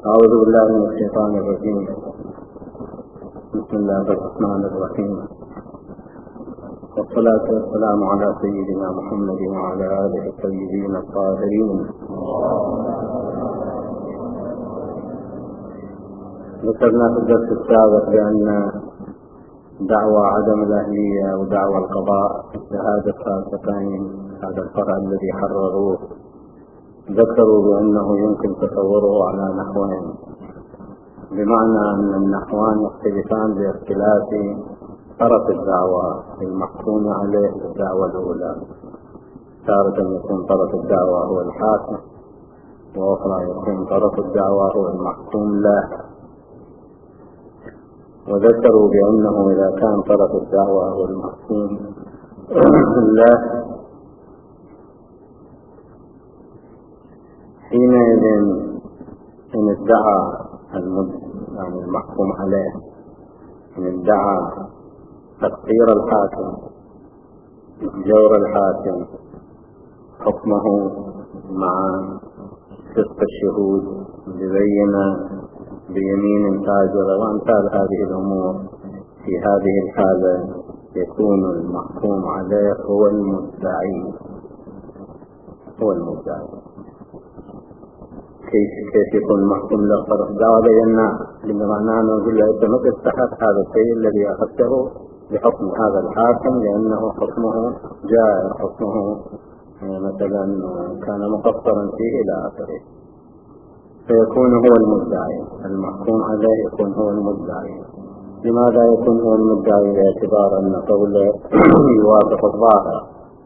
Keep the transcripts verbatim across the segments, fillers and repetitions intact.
أعوذ بالله من الشيطان الرجيم. بسم الله الرحمن الرحيم، والصلاة والسلام على سيدنا محمد وعلى آله الطيبين الطاهرين. ذكرنا في الدرس السابق بأن دعوى عدم الأهلية ودعوى القضاء شهادة فاسقين، هذا الفرع الذي حرروه ذكروا بأنه يمكن تصوره على نحوين، بمعنى أن النحوان يختلفان باختلاف طرف الدعوة المحكوم عليه في الدعوة الأولى. تارة يكون طرف الدعوة هو الحاكم، وأخرى يكون طرف الدعوة هو المحكوم له. وذكروا بأنه إذا كان طرف الدعوة هو المحكوم له حينئذ إن ادعى يعني المحكوم عليه إن ادعى تقصير الحاكم، جور الحاكم، حكمه مع صدق الشهود، ببين بيمين فاجرة وأمثال هذه الأمور، في هذه الحالة يكون المحكوم عليه هو المدعي هو المدعي كيف كيف يكون محكوم له طرف دعوة؟ بينا بمعنى أنه يقول له أنت ما تستحق هذا الشيء الذي أخذته بحكم هذا الحاكم، لأنه حكمه جائر، حكمه مثلا كان مقصرا فيه إلى آخره، فيكون هو المدعي. المحكوم عليه يكون هو المدعي. لماذا يكون هو المدعي؟ باعتبار أن قوله يوافق الظاهر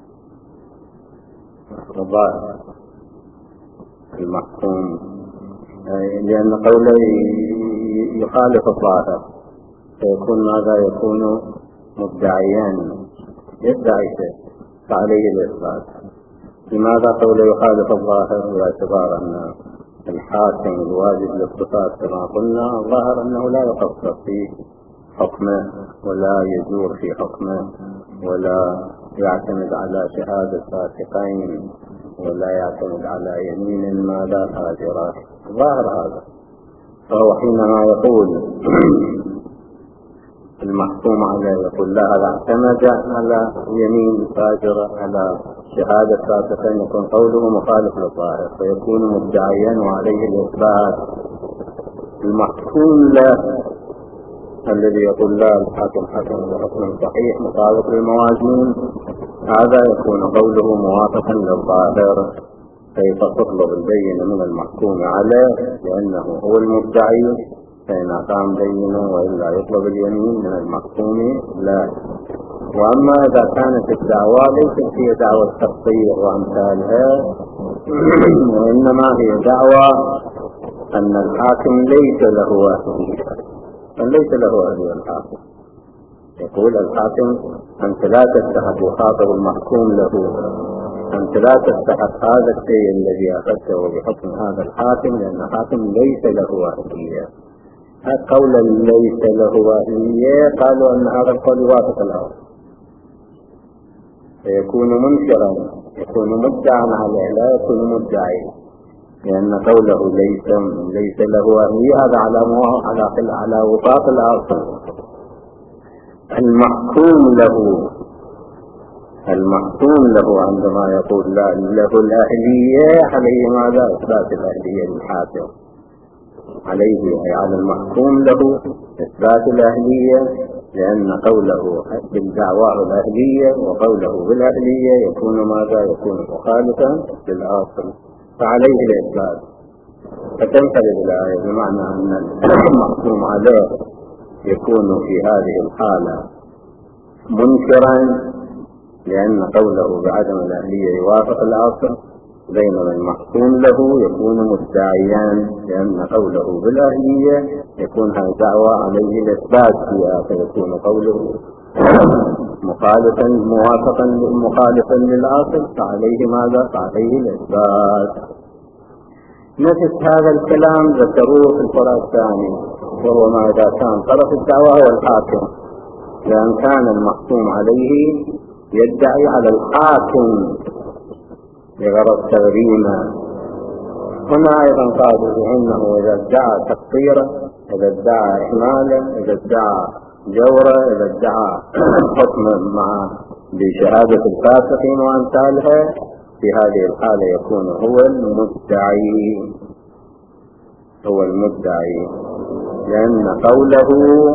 الظاهر المحكوم، لأن قوله يخالف الظاهر، فيكون ماذا؟ يكون مدعيان، يدعي شيء فعليه الإثبات. لماذا قوله يخالف الظاهر؟ باعتبار أن الحاكم الواجب للصفات كما قلنا الظاهر أنه لا يقصر في حكمه ولا يجور في حكمه ولا يعتمد على شهادة فاسقين ولا يعتمد على يمين ماذا فاجرة، ظاهر هذا. فهو حينما يقول المحكوم عليه يقول لا هذا اعتمد على يمين فاجرة على شهادة فاسقين، يكون قوله مخالف للظاهر فيكون مدعيا وعليه الإثبات. المحكوم له الذي يقول لا الحاكم حكم بحكم صحيح مطابق للموازين، هذا يكون قوله موافقا للظاهر، كيف تطلب البينة من المحكوم عليه لأنه هو المدعي، فإن أقام بينه وإلا يطلب اليمين من المحكوم لا. وأما إذا كانت الدعوة ليست هي دعوة تقصير وأمثالها، وإنما هي دعوة أن الحاكم ليس له أهلية، ليس له أهلية الحاكم. يقول الحاكم أنت لا تستحق، يخاطب المحكوم له أنت لا تستحق هذا الشيء الذي أخذته بحكم هذا الحاكم، لأن الحاكم ليس له أهلية. هذا قول ليس له أهلية قالوا أن هذا القول يوافق الأول، فيكون منكرا، يكون مدعا عليه لا يكون مدعي، لأن قوله ليس ليس له أهلية هذا على على على وفاق الأصل. المحكوم له المحكوم له عندما يقول لا له الأهلية عليه ماذا؟ إثبات الأهلية للحاكم، عليه أي على المحكوم له إثبات الأهلية، لأن قوله بالدعوة الأهلية وقوله بالأهلية يكون ماذا؟ يكون مخالفا للأصل، فعليه الإثبات. فتنقلب الآية بمعنى أن المحكوم عليه يكون في هذه الحالة منكرا، لأن قوله بعدم الأهلية يوافق الأصل، بينما المحكوم له يكون مدعيا، لأن قوله بالأهلية يكون هذا دعوة عليه الإثبات فيها، فيكون قوله مخالفا موافقا مخالفا للأصل، فعليه ماذا؟ فعليه الإثبات. نفس هذا الكلام ذكروه في الفرع الثاني، وهو ما إذا كان طرف الدعوة هو الحاكم، لأن كان المحكوم عليه يدعي على الحاكم بغرض تغريمه هنا أيضا قالوا بأنه إذا ادعى تقصيرا، إذا ادعى إهمالا، إذا ادعى جورا، إذا ادعى حكما مع بشهادة الفاسقين وأمثالها، في هذه الحالة يكون هو المدعي هو المدعي لأن قوله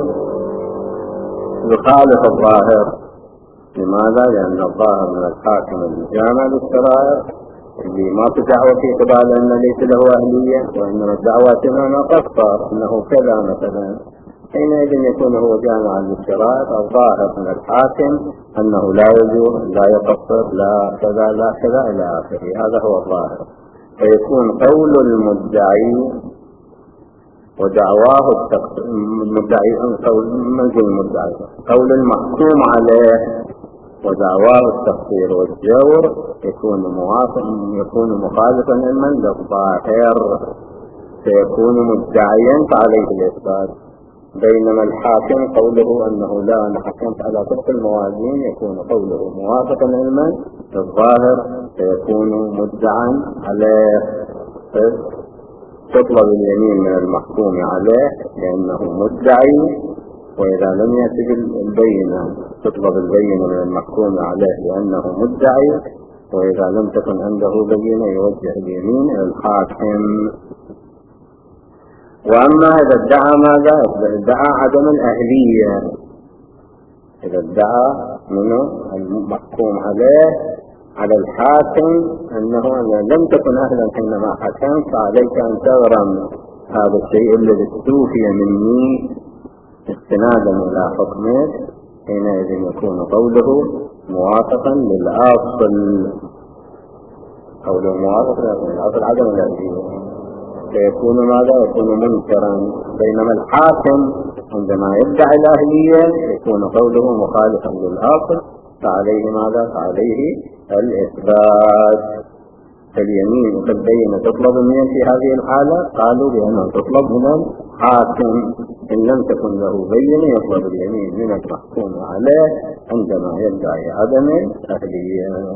يخالف الظاهر. لماذا؟ لأن الظاهر من الحاكم الجامع للشرائع اللي ما في دعوة في قبال أن ليس له أهلية، وإنما الدعوات هنا تقصر أنه كذا مثلا، حينئذ يكون هو جامعا للشرائع. الظاهر من الحاكم أنه لا يجوز، لا يقصر، لا كذا لا كذا إلى آخره، هذا هو الظاهر. فيكون قول المدعي ودعواه التقصير، المدعي قول منزل المدعي، قول المحكوم عليه ودعواه التقصير والجور يكون موافق، يكون مخالفا لمن للظاهر، سيكون مدعيا فعليه الإثبات. بينما الحاكم قوله أنه لا، أنا حكمت على طبق الموازين، يكون قوله موافقا لمن للظاهر، سيكون مدعا عليه. تطلب اليمين من المحكوم عليه لأنه مدعي، وإذا لم يأتي بالبينة تطلب البينة من المحكوم عليه لأنه مدعي، وإذا لم تكن عنده بينة يوجه اليمين إلى الحاكم. وأما إذا ادعى ماذا؟ إذا ادعى عدم الأهلية، إذا ادعى منه المحكوم عليه على الحاكم أنه أنا لم تكن أهلا حينما حكمت، فعليك أن تغرم هذا الشيء الذي استوفي مني استنادا إلى حكمك، حينئذ يكون قوله موافقا للأصل، قوله موافقا للأصل عدم الأهلية، فيكون ماذا؟ يكون منكرا. بينما الحاكم عندما يدعي الأهلية يكون قوله مخالفا للأصل، فعليه ماذا؟ فعليه الإثبات. اليمين والبينة تطلب منه في هذه الحالة، قالوا بأنها تطلب من الحاكم، إن لم تكن له بينة يطلب اليمين من المحكوم عليه عندما يدعي عدم الأهلية.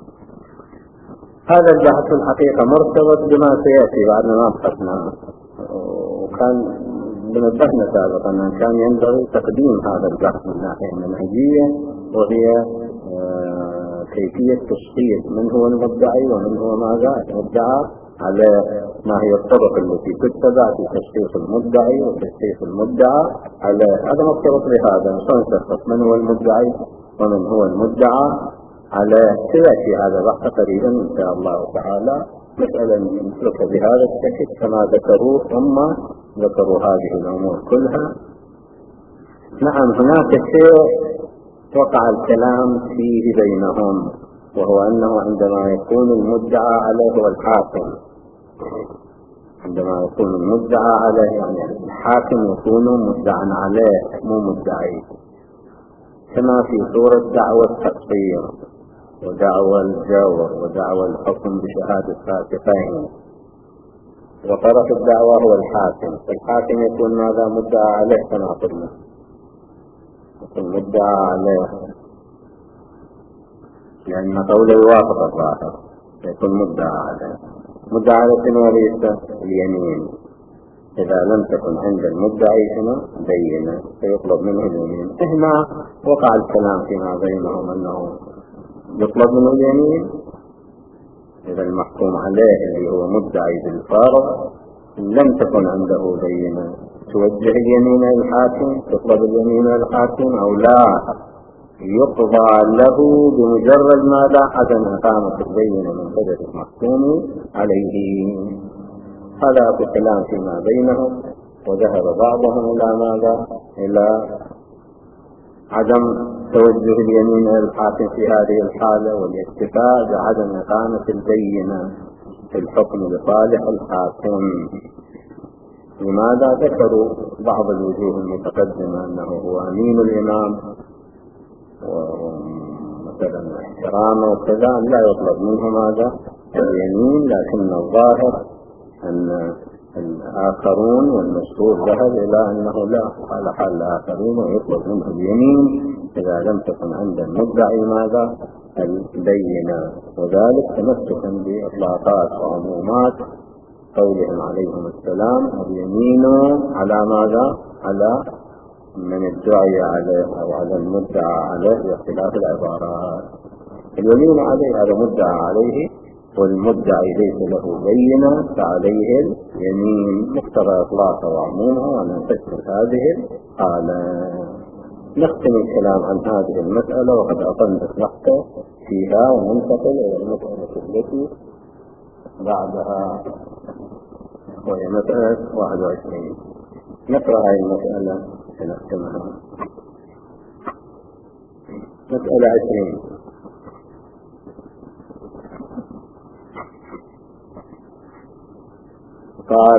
هذا البحث الحقيقة مرتبط بما سيأتي بعد ما بحثنا، وكان بنبهنا سابقا أن كان ينبغي تقديم هذا البحث من ناحية منهجية، وهي كيفية تشخيص من هو المدعي ومن هو ماذا يدعى، على ما هي الطرق التي تتبع في تشخيص المدعي وتشخيص المدعى على هذا مرتبط بهذا. سنشخص من هو المدعي ومن هو المدعى على سيأتي هذا بحث قريبا إن شاء الله تعالى، مسألة نسلك بهذا الشكل كما ذكروا ثم ذكروا هذه الأمور كلها. نعم، هناك شيء وقع الكلام فيه بينهم، وهو أنه عندما يكون المدعى عليه هو الحاكم، عندما يكون المدعى عليه يعني الحاكم يكون مدعى عليه مو مدعي، كما في صورة دعوى التقصير ودعوى الجور ودعوى الحكم بشهادة فاسقين، وطرف الدعوى هو الحاكم، فالحاكم يكون ماذا؟ مدعى عليه كما قلنا، يكون مدعى عليه لأن قوله يوافق الظاهر، يكون مدعى عليه. مدعى على شنو وليس؟ اليمين. إذا لم تكن عند المدعي هنا بينة فيطلب منه اليمين. هنا وقع الكلام فيما بينهم أنه يطلب منه اليمين إذا المحكوم عليه اللي هو مدعي بالفارغ لم تكن عنده بينة، توجه اليمين الحاكم، تطلب اليمين الحاكم أو لا، يقضى له بمجرد ماذا؟ عدم إقامة البينة من قبل المحكوم عليه. هذا الكلام فيما بينهم، وذهب بعضهم إلى ماذا؟ إلى عدم توجه اليمين الحاكم في هذه الحالة والاكتفاء بعدم إقامة البينة في الحكم لصالح الحاكم. لماذا؟ ذكروا بعض الوجوه المتقدمة أنه هو أمين الإمام ومثلا احترامه وكذا لا يطلب منه ماذا؟ اليمين، لكن الظاهر أن الآخرون والمشهور ذهب إلى أنه لا، على حال الآخرين ويطلب منه اليمين إذا لم تكن عند المدعي ماذا؟ البينة، وذلك تمسكا بإطلاقات وعمومات قولهم عليهم السلام اليمين على ماذا؟ على من ادعي عليه أو على المدعى عليه باختلاف العبارات. اليمين عليه هذا مدعى عليه، والمدعي ليس له بينة فعليه اليمين مقتضى إطلاقه وعمومه وأن تشمل هذه الحالة. نختم الكلام عن هذه المسألة وقد أطلت نقطة فيها وننتقل إلى المسألة التي بعدها وهي مسألة واحد وعشرين. نقرأ هذه المسألة سنختمها. مسألة عشرين: قال: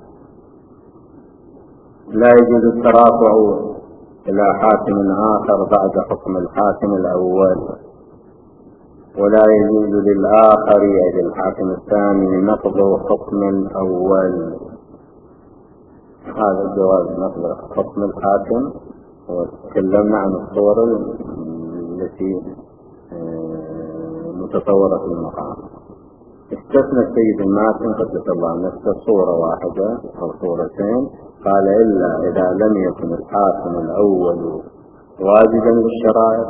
لا يجوز الترافع إلى حاكم آخر بعد حكم الحاكم الأول، ولا يجوز للآخر أي للحاكم الثاني نقض حكم الأول. هذا الجواز نقض حكم الحاكم، وتكلمنا عن الصور التي متصورة في المقام. استثنى السيد الماتن قدس الله نفسه صورة واحدة أو صورتين، قال: إلا إذا لم يكن الحاكم الأول واجبا للشرائع.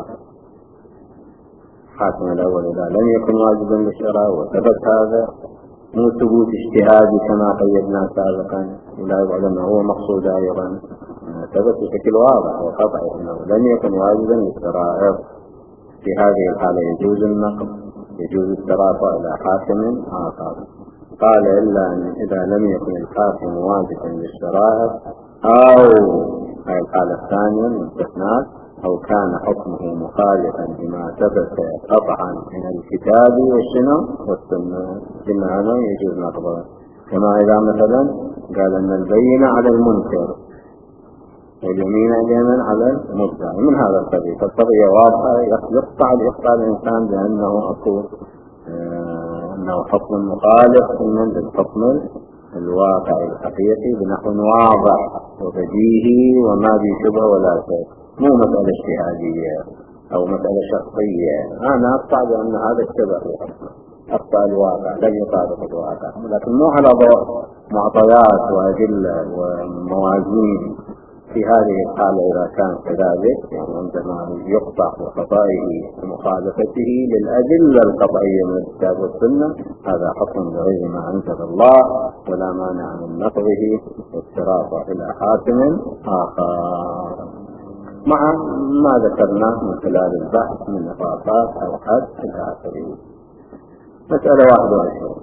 الحاكم الأول إذا لم يكن واجبا للشرائع وثبت هذا، مو ثبوت اجتهادي كما قيدنا سابقا، ولا يبعد أنه هو مقصود أيضا، ثبت بشكل واضح وقطعي أنه لم يكن واجبا للشرائع. في هذه الحالة يجوز النقض، يجوز الترافع إلى حاكم آخر. قال: إلا أن إذا لم يكن الحاكم واجبا للشرائع، أو هذه الحالة الثانية من الاستثناء، أو كان حكمه مخالفا لما ثبت قطعا من الكتاب والسنة والسنة، بمعنى يجوز نقضه. كما إذا مثلا قال أن البينة على المنكر واليمين أيضا على المدعي، من هذا القبيل. فالقضية واضحة، يقطع الإخطاء الإنسان بأنه أقول آه أنه حكم مخالف من الحكم الواقع الحقيقي بنحو واضح وبديهي وما به شبه ولا شيء، مو مسألة اجتهادية أو مسألة شخصية. أنا أقطع بأن هذا الشبه أقطع الواقع لن يطابق الواقع، لكن مو على ضوء معطيات وأدلة وموازين. في هذه الحالة إذا كان كذلك، يعني عندما يقطع بخطائه ومخالفته للأدلة القطعية من الكتاب والسنة، هذا حكم بغير ما أنزل الله، ولا مانع من نقضه والترافع إلى حاكم آخر، مع ما ذكرناه من خلال البحث من نقاطات أو حد إلى آخره. مسألة واحد وعشرين: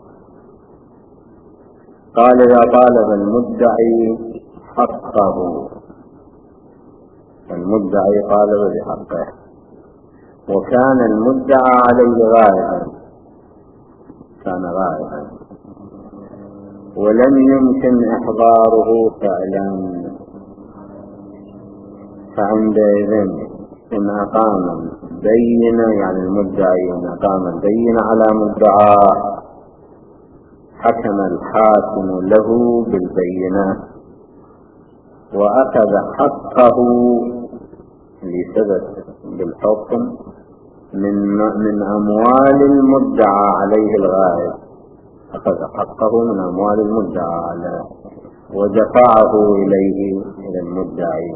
قال: إذا طالب المدعي حقه، المدعي طالب بحقه، وكان المدعى عليه غائبا، كان غائبا ولم يمكن إحضاره فعلا، فعندئذ إن أقام بينة، يعني المدعي إن أقام البينة على مدعاه، حكم الحاكم له بالبينة وأخذ حقه لثبت بالحكم من من أموال المدعى عليه الغائب، أخذ حقه من أموال المدعى عليه ودفعه إليه إلى المدعي،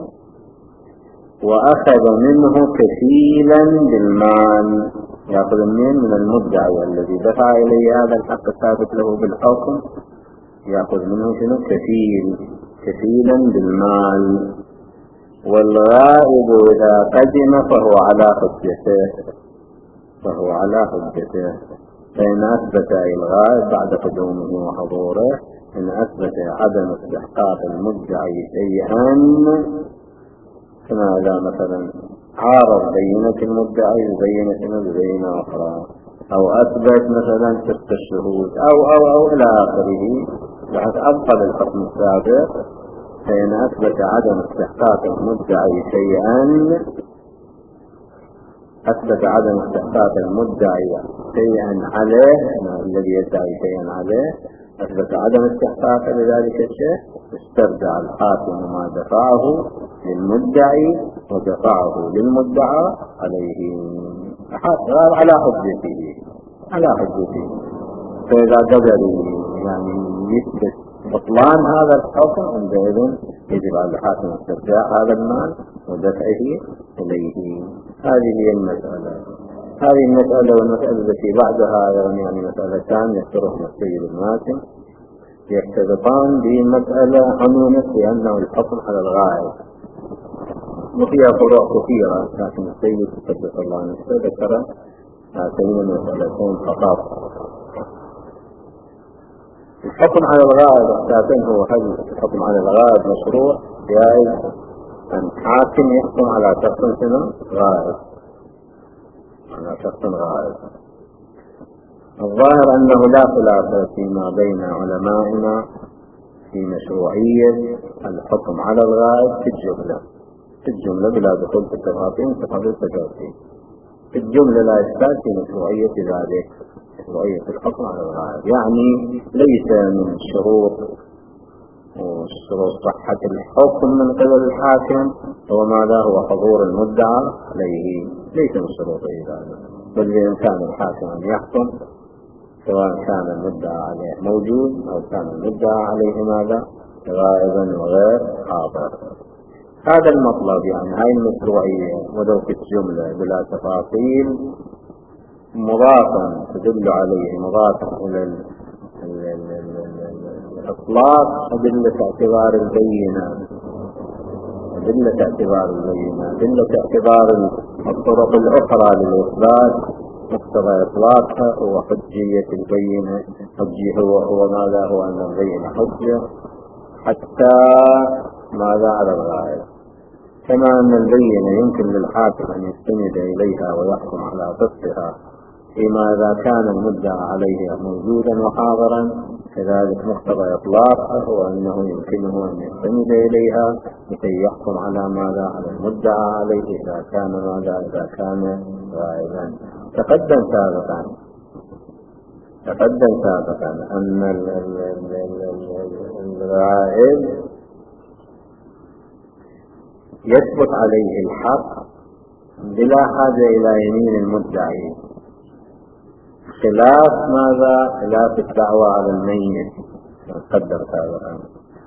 وأخذ منه كفيلا بالمال، يأخذ منه من المدعي الذي دفع إليه هذا الحق الثابت له بالحكم، يأخذ منه شنو؟ كفيل، كفيلا بالمال. والغائب إذا قدم فهو على حجته، فهو على حجته فإن أثبت الغائب بعد قدومه وحضوره، إن أثبت عدم استحقاق المدعي شيئا، كما إذا مثلا عارض بينة المدعي ببينة ببينة أخرى، أو أثبت مثلا ست الشهود أو أو أو إلى آخره، بعد أبطل الحكم السابق، فإن أثبت عدم استحقاق المدعي شيئا، أثبت عدم استحقاق المدعي شيئا عليه، الذي يدعي شيئا عليه أثبت عدم استحقاق لذلك الشيء، استرجع الحاكم ما دفعه للمدعي ودفعه للمدعى عليه على حجته، على حجته. فإذا قدر يعني يثبت بطلان هذا الحكم عندئذ يجب على الحاكم استرجاع هذا المال ودفعه إليه. هذه هي المسألة. هذه المسألة والمسألة التي بعدها يعني مسألتان يذكرهما السيد الماتن يرتبطان بمسألة عمومة بأنه الحكم على الغائب، وفيها فروع كثيرة، لكن السيد قدس الله نفسه ذكر هاتين المسألتين فقط. الحكم على الغائب أساسا هو هل الحكم على الغائب مشروع جائز أن حاكم يحكم على شخص سنة غائب على شخص غائب؟ الظاهر أنه لا خلاف فيما بين علمائنا في مشروعية الحكم على الغائب في الجملة في الجملة بلا دخول في التفاصيل تفضل التجاوزين. في الجملة لا إشكال في مشروعية ذلك، مشروعية الحكم على الغائب، يعني ليس من الشروط وشروط صحة الحكم من قبل الحاكم هو ماذا هو حضور المدعى عليه، ليس من شروطه ذلك، بل بإمكان الحاكم أن يحكم سواء كان المدعى عليه موجود أو كان المدعى عليه ماذا غائبا وغير حاضر. هذا المطلب يعني هاي المشروعية ولو في الجملة بلا تفاصيل مضافا تدل عليه مضافا إلى الإطلاق أدلة اعتبار البينة أدلة اعتبار البينة أدلة اعتبار الطرق الأخرى للإثبات مقتضى إطلاقها هو حجية البينة. حجي هو هو ماذا هو أن البينة حجة حتى ماذا على الغائب، كما أن البينة يمكن للحاكم أن يستند إليها ويحكم على صدقها فيما إذا كان المدعى عليه موجودا وحاضرا، كذلك مقتضى إطلاقها هو أنه يمكنه أن يستند إليها لكي يحكم على ماذا على المدعى عليه إذا كان ماذا إذا كان غائبا. تقدم سابقا تقدم سابقا أن الغائب يثبت عليه الحق بلا حاجة إلى يمين المدعي، خلاف ماذا خلاف الدعوة على الميت قدر سابقا.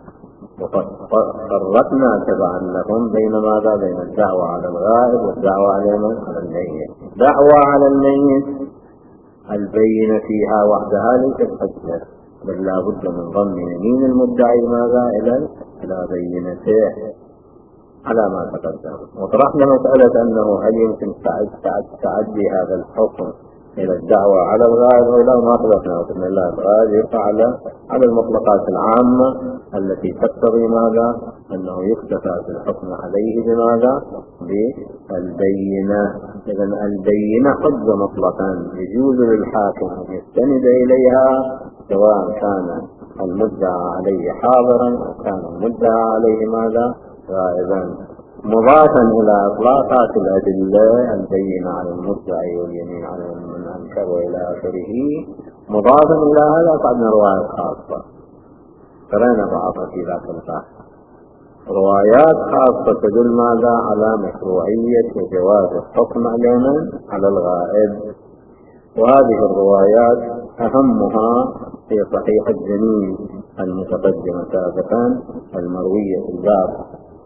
وفرقنا تبعا لهم بين ماذا بين الدعوة على الغائب والدعوة على من على الميت. دعوة على الميت البينة فيها وحدها ليست حجة، بل لا بد من ضم يمين المدعي ماذا إلى إلى بينته على ما تقدم. وطرحنا مسألة أنه هل يمكن تعدي هذا الحكم إلى الدعوة على الغائب أو لا، ما طلبنا وقلنا لا، الغائب يقع على على المطلقات العامة التي تقتضي ماذا أنه يكتفى في الحكم عليه بماذا بالبينة. إذا البينة حجة مطلقا يجوز للحاكم أن يستند إليها سواء كان المدعى عليه حاضرا أو كان المدعى عليه ماذا غائبا، مضافا إلى إطلاقات الأدلة البينة على المدعي واليمين على من أنكر وإلى آخره. مضافا إلى هذا قدنا روايات خاصة قرأنا بعضها في ذاك البحث، روايات خاصة تدل ماذا على مشروعية وجواز الحكم علينا على الغائب. وهذه الروايات أهمها في صحيح الجميل المتقدمة سابقا المروية في الباب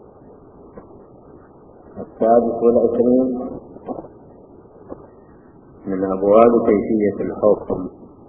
السادس والعشرين من أبواب كيفية الحكم.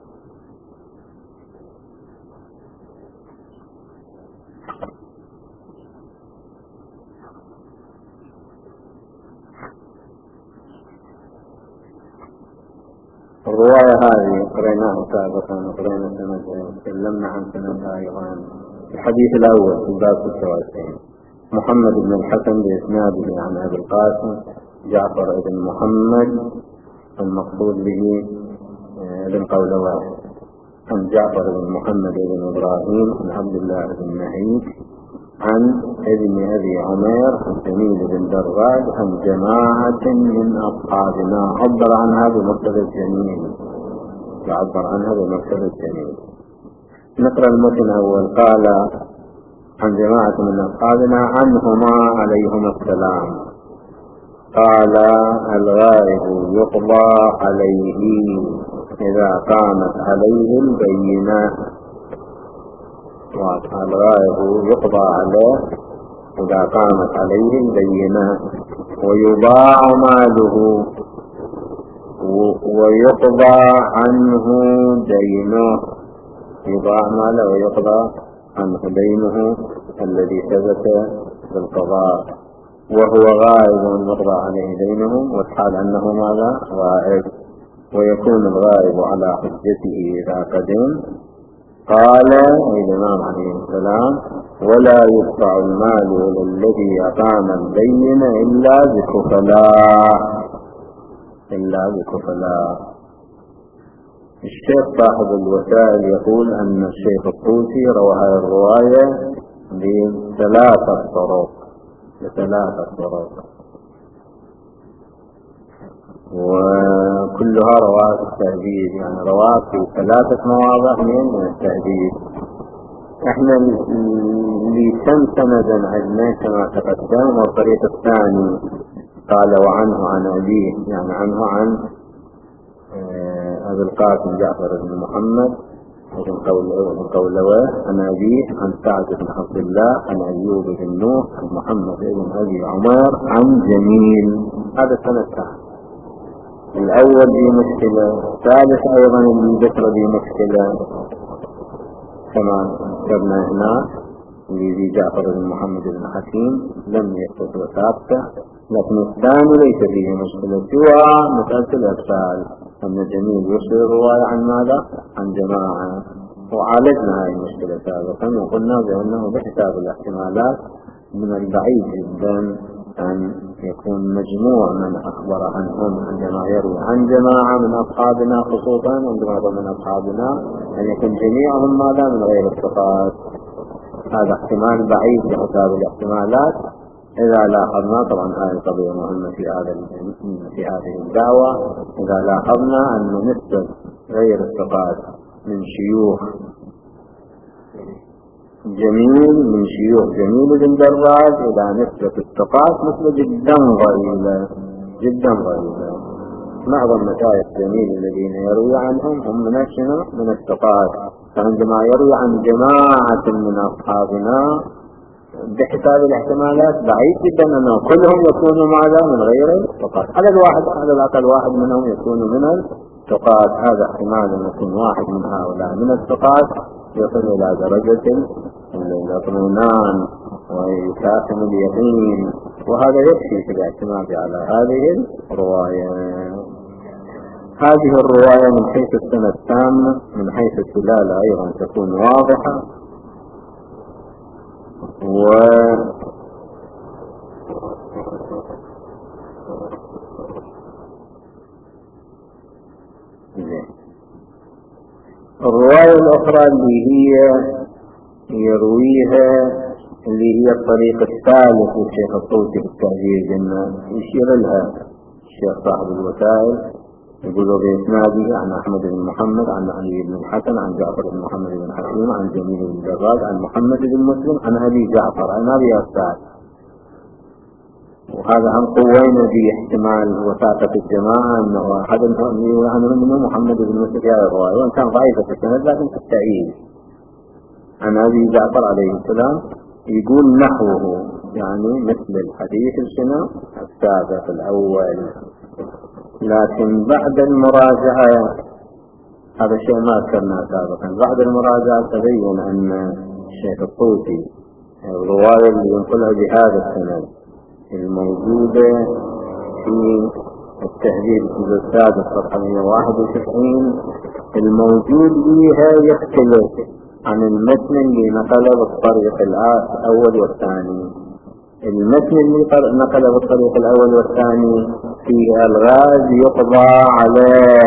الرواية هذه قريناها سابقا وقرينا سنتين تكلمنا عن سنة أيضا. الحديث الأول في الباب ستة وعشرين محمد بن الحسن بإسناده عن أبي القاسم جعفر بن محمد المقصود به ابن قولواه عن جعفر بن محمد بن إبراهيم عن عبد الله بن نهيك عن ابن أبي عمير عن جميل بن دراج عن جماعة من أصحابنا عبر عنها بمرتبة الجميل يعبر عنها بمرتبة الجميل. نقرأ المتن أول. قال عن جماعة من أصحابنا عنهما عليهما السلام قال الغائب يقضى عليه إذا قامت عليه البينة. والغائب يقضى عليه إذا قامت عليه البينة، ويضاع ماله ويقضى عنه دينه، يضاع ماله ويقضى عنه دينه الذي ثبت بالقضاء، وهو غائب يقضى عليه دينه، والحال أنه ماذا؟ غائب، ويكون الغائب على حجته إذا قدم. قال الإمام عليه السلام: ولا يدفع المال إلى الذي أقام البينة إلا بكفلاء، إلا بكفلاء. الشيخ صاحب الوسائل يقول أن الشيخ الطوسي روى هذه الرواية بثلاثة طرق، بثلاثة طرق، وكلها رواة التهذيب، يعني رواة في ثلاثة مواضع من التهذيب. احنا اللي كم سندا عندنا كما تقدم، والطريق الثاني قال وعنه عن أبيه، يعني عنه عن أبي القاسم جعفر بن محمد بن قولواه عن أبيه عن سعد بن عبد الله عن أيوب بن نوح عن محمد بن أبي عمر عن جميل. هذا السنة الثاني. الأول دي مشكلة، الثالث أيضا الذكر دي مشكلة كما ذكرنا هنا لذي جعفر بن محمد بن حكيم لم يكتب وثابته، لكن الثاني ليس فيه مشكلة سوى مسألة الإرسال، أن جميل يرسل الرواية عن ماذا؟ عن جماعة، وعالجنا هذه المشكلة سابقا وقلنا بأنه بحساب الاحتمالات من البعيد جدا أن يكون مجموع من أخبر عنهم عندما يروي عن جماعة من أصحابنا، خصوصا عندما من أصحابنا أن يكون جميعهم ماذا؟ من غير الثقات. هذا احتمال بعيد بحساب الاحتمالات. إذا لاحظنا، طبعا هذه قضية مهمة في هذا في هذه الدعوة، إذا لاحظنا أن نسبة غير الثقات من شيوخ جميل من شيوخ جميل بن دراج إلى نسبة الثقات نسبة جدا ضئيلة جدا ضئيلة. معظم مشايخ جميل الذين يروي عنهم هم من الشنو؟ من الثقات. فعندما يروي عن جماعة من أصحابنا بحساب الاحتمالات بعيد جدا أنه كلهم يكونوا ماذا؟ من غير الثقات. على الواحد على الأقل واحد منهم يكون من الثقات. هذا احتمال أن يكون واحد من هؤلاء من الثقات يصل إلى درجة الاطمئنان ويكافئ اليقين، وهذا يكفي في الاعتماد على هذه الرواية. هذه الرواية من حيث السنة التامة من حيث الدلالة أيضا تكون واضحة، و الرواية الأخرى اللي هي يرويها اللي هي الطريق الثالث للشيخ الطوسي في التهذيب، إنه يشير لها الشيخ صاحب الوسائل، يقول بإسناده عن أحمد بن محمد عن علي بن الحسن عن جعفر بن محمد بن حكيم عن جميل بن دراج عن محمد بن مسلم عن أبي جعفر عن أبي أسعد. وهذا هم قوين في احتمال وثاقة الجماعة أنه أحد منهم محمد بن مسلم في هذا الرواية، وإن كان ضعيفة السند لكن في التأييد. عن أبي جعفر عليه السلام يقول نحوه، يعني مثل الحديث السنة السابق الأول، لكن بعد المراجعة هذا الشيء ما ذكرناه سابقا. بعد المراجعة تبين أن الشيخ الطوسي الرواية اللي ينقلها بهذا السند الموجودة في التهذيب الجزء السادس صفحة مئة وواحد وتسعين الموجود فيها يختلف عن المتن اللي نقله بالطريق الأول والثاني. المتن اللي نقله بالطريق الأول والثاني فيه الغائب يقضى عليه،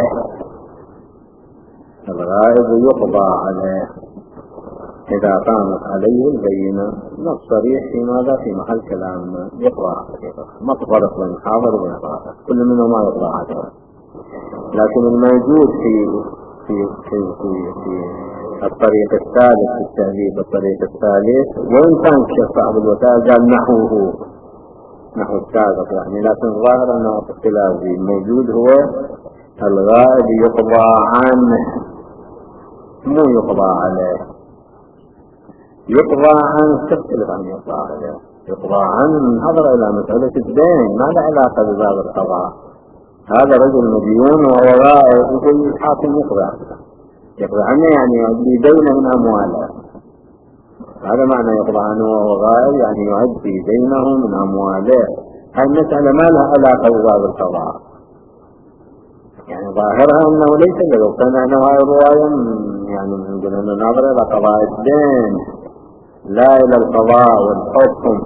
الغائب يقضى عليه إذا قامت عليه البينة. نص صريح في ماذا؟ في محل كلامنا يقضى عليه، ما تفرق بين حاضر وبين غائب، كل منهم ما يقضى عليه. لكن الموجود في في في في, في الطريق الثالث في التهذيب، الطريق الثالث وإن كان الشيخ صاحب الوسائل قال نحوه نحو السابق يعني، لكن ظاهر أنه اختلاف الموجود هو الغائب يقضى عنه مو يقضى عليه. يقضى عنه تختلف عن يقضى عليه. يقضى عنه نظر إلى مسألة الدين، ما له علاقة بباب القضاء. هذا رجل مديون وهو غائب، يقول الحاكم يقضى عنه. يقضى عنه يعني يؤدي دينه من أمواله، هذا معنى يقضى عنه وهو غائب، يعني يؤدي دينه من أمواله. هذه المسألة ما لها علاقة بباب القضاء، يعني ظاهرها أنه ليس له. كان أنه هاي الرواية يعني نقول أنه نظر إلى قضاء الدين لا إلى القضاء والحكم.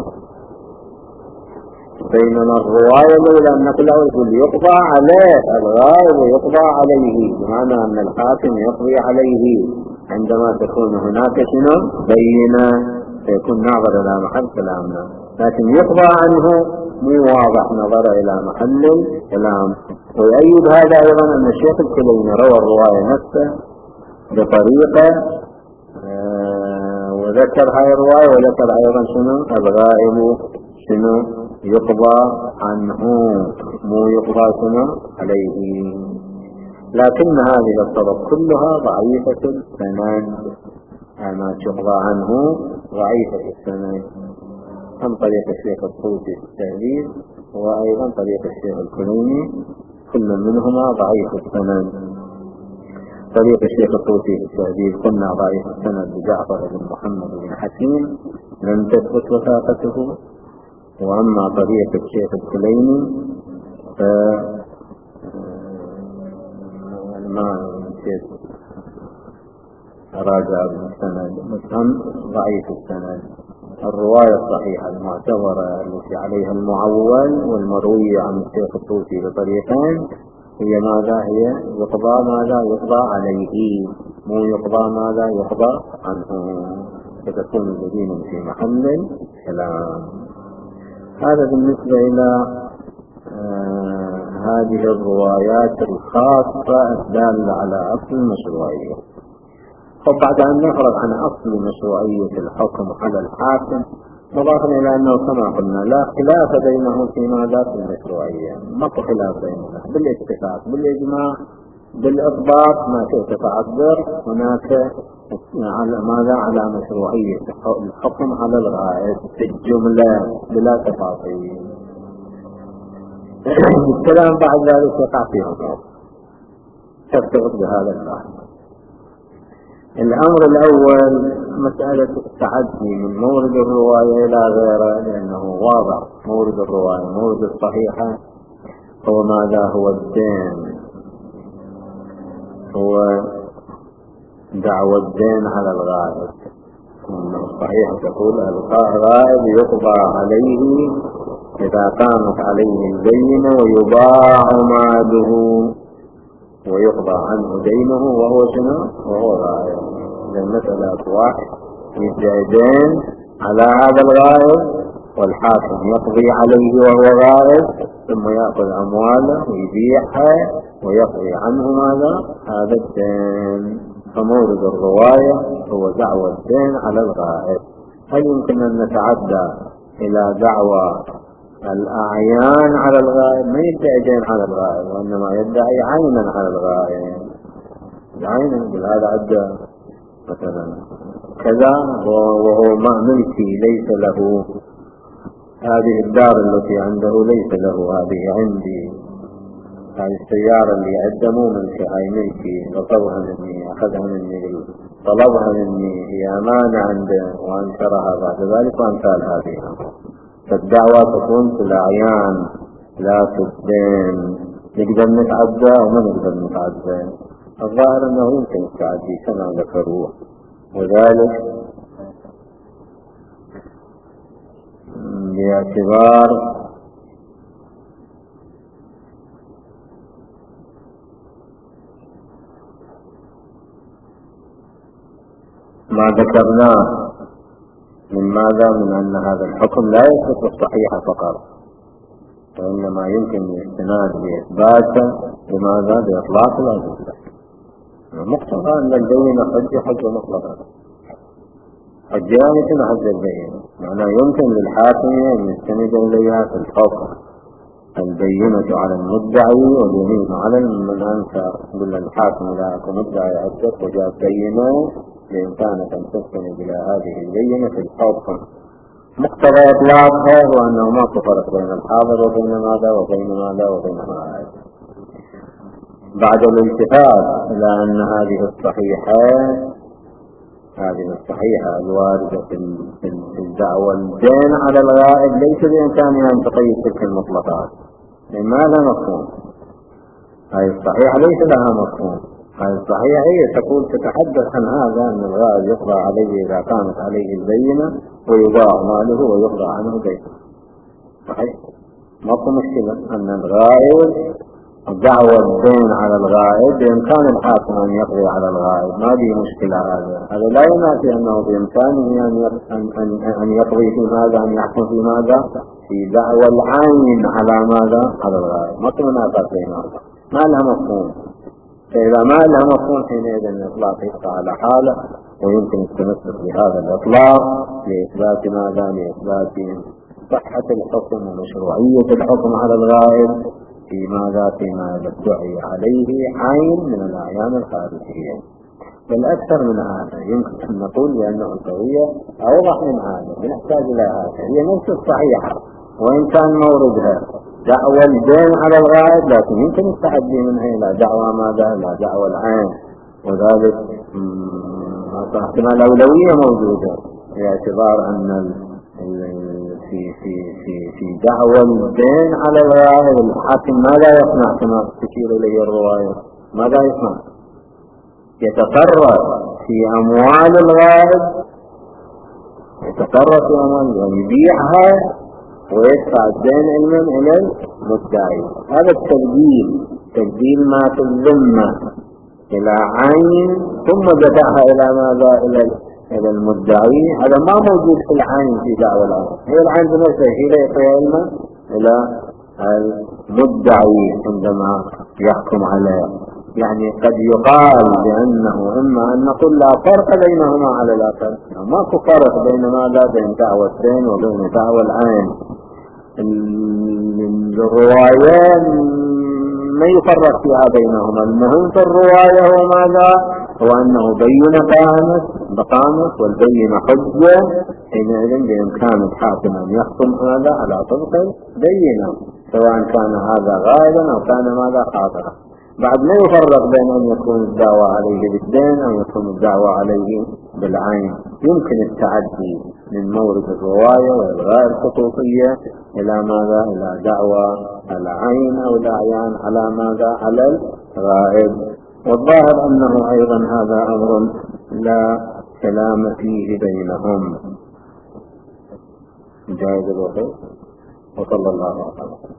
بينما الرواية الأولى أن كله يقول يقضى عليه الغائب ويقضى عليه، بمعنى أن الحاكم يقضي عليه عندما تكون هناك شنو بينة، سيكون ناظر إلى محل كلامنا. لكن يقضى عنه مو واضح، نظر إلى محل كلام. ويؤيد هذا أيضا أن الشيخ الكليني روى الرواية نفسه بطريقة آه وذكر هاي الرواية، وذكر أيضا شنو الغائب شنو يقضى عنه، مو يقضى شنو عليه. لكن هذه الطرق كلها ضعيفة السند، ما يقضى عنه ضعيفة السند. هم طريق الشيخ الطوسي في التهذيب وأيضا طريق الشيخ الكليني، كل منهما ضعيف السند. طريق الشيخ الطوسي في التهذيب قلنا ضعيف السند بجعفر بن محمد بن حكيم لم تثبت وثاقته. وأما طريق الشيخ الكليني ف ما نسيت راجع بالسند مسهم ضعيف السند. الرواية الصحيحة المعتبرة التي عليها المعول والمروية عن الشيخ الطوسي بطريقين هي ماذا؟ هي يقضى ماذا؟ يقضى عليه، مو يقضى ماذا؟ يقضى عنه، فتكون الذين في محل كلام. هذا بالنسبة إلى آه هذه الروايات الخاصة الدالة على أصل المشروعية. وبعد أن نفرغ عن أصل مشروعية الحكم على الحاكم، نضافنا إلى أنه كما قلنا لا خلاف بينه في ماذا في المشروعية، ما في خلاف بينه بالاتفاق بالإجماع بالإضباط ما شئت تعبر. هناك على ماذا؟ على مشروعية الحكم على الغائب في الجملة بلا تفاصيل. الكلام بعد ذلك يقع فيه غلط ترتبط بهذا الفهم. الأمر الأول مسألة التعدي من مورد الرواية إلى غيره، لأنه واضح مورد الرواية مورد الصحيحة هو ماذا؟ هو الدين، هو دعوى الدين على الغائب. الصحيحة تقول الغائب يقضى عليه إذا قامت عليه البينة ويباع ماله ويقضى عنه دينه وهو شنو؟ وهو غائب. لأن مسألة واحد يدعي دين على هذا الغائب والحاكم يقضي عليه وهو غائب، ثم يأخذ أمواله ويبيعها ويقضي عنه ماذا؟ هذا الدين. فمورد الرواية هو دعوى الدين على الغائب. هل يمكن أن نتعدى إلى دعوى الأعيان على الغائب؟ ما يدعي دين على الغائب، وإنما يدعي عينا على الغائب. عينا بهذا عدى مثلا كذا وهو ما ملكي ليس له، هذه الدار التي عنده ليس له، هذه عندي، هذه السيارة اللي عنده مو ملكي، هاي ملكي، غصبها مني، أخذها مني، طلبها مني، هي أمانة عنده وأنكرها بعد ذلك وأمثال هذه. فالدعوة تكون في الأعيان لا في الدين. نقدر نتعدى وما نقدر نتعدى. الظاهر أنه يمكن التعدي كما ذكروه، وذلك باعتبار ما ذكرناه من ماذا؟ من أن هذا الحكم لا يثبت الصحيحة فقط، وإنما يمكن الاستناد بإثباته لماذا؟ بإطلاق الأدلة. مقتضى أن البينة حجة حجة مطلقة، حجة يعني شنو حجة البينة؟ معناه يمكن للحاكم أن يستند إليها في الحكم. البينة على المدعي واليمين على من أنكر. يقول الحاكم إذا أكو مدعي عدت وجاء بينة بإمكانك أن تستند إلى هذه البينة في الحكم. مقتضى إطلاقها هو أنه ما فرق بين الحاضر وبين ماذا وبين ماذا وبين ماذا. بعد الالتفات إلى أن هذه الصحيحة هذه الصحيحة الواردة في الدعوة الدين على الغائب ليس بإمكانها أن تقيد تلك المطلقات، لأن ما لها مفهوم. هذه الصحيحة ليس لها مفهوم. هذه الصحيحة هي تقول تتحدث عن هذا أن الغائب يقضى عليه إذا كانت عليه البينة ويضاع ماله ويقضى عنه دينه. صحيح، ما في مشكلة أن الغائب دعوة الدين على الغائب بإمكان الحاكم أن يقضي على الغائب، ما به مشكلة. هذا هذا لا ينافي أنه بإمكانه أن أن يقضي في ماذا، أن يحكم في ماذا، في دعوة العين على ماذا، على الغائب. ما في منافاة بينهما، ما لها مفهوم. فإذا ما لها مفهوم حينئذ الإطلاق يبقى على حاله، ويمكن التمسك بهذا الإطلاق لإثبات ماذا، لإثبات صحة الحكم ومشروعية الحكم على الغائب في ماذا، فيما يدعي عليه عين من الأعيان الخارجية. بل أكثر من هذا يمكن أن نقول بأنه القضية أوضح من هذا، نحتاج إلى هذا. هي نفس الصحيحة وإن كان موردها دعوى الدين على الغائب، لكن يمكن التعدي منها إلى دعوى ماذا، إلى دعوى العين، وذلك احتمال الأولوية موجودة باعتبار أن في في في في دعوى الدين على الغائب الحاكم ماذا يصنع كما تشير إليه الرواية؟ ماذا يصنع؟ يتصرف في أموال الغائب، يتصرف في أموال ويبيعها ويدفع الدين علما إلى المدعي. هذا التبديل، تبديل ما في الذمة إلى عين ثم دفعها إلى ماذا، إلى إلى المدعي. هذا ما موجود في العين في دعوة العين. هي العين بنفسها هي يعطي علما إلى المدعي عندما يحكم عليه. يعني قد يقال بأنه إما أن نقول لا فرق بينهما على الأقل، ما في فرق بين ماذا، بين دعوة الدين وبين دعوة العين. الرواية ما يفرق فيها بينهما. المهم في الرواية هو ماذا، هو أنه بين قامت بقامت والبين حجة، حينئذ بإمكان الحاكم أن يحكم هذا على طبق بينة، سواء كان هذا غائبا أو كان ماذا حاضرا. بعد ما يفرق بين أن يكون الدعوة عليه بالدين أو يكون الدعوة عليه بالعين. يمكن التعدي من مورد الرواية والغاء الخصوصية إلى ماذا، إلى دعوة العين أو الأعيان على ماذا، على الغائب. والظاهر أنه أيضا هذا أمر لا كلام فيه بينهم. جائز الوقت. وصلى الله عليه وسلم.